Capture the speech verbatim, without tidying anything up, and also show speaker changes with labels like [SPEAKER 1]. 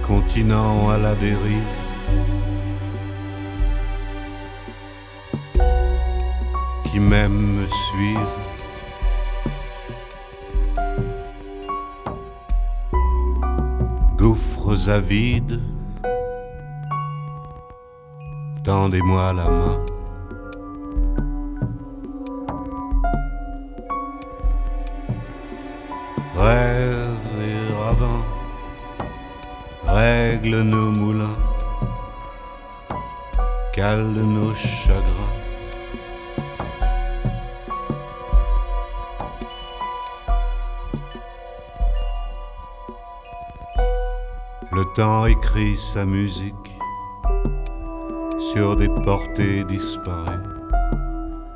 [SPEAKER 1] continents à la dérive. Qui même me suivent. Gouffres avides, tendez-moi la main. Rêve et ravin, règle nos moulins, cale nos chagrins. Le temps écrit sa musique sur des portées disparues.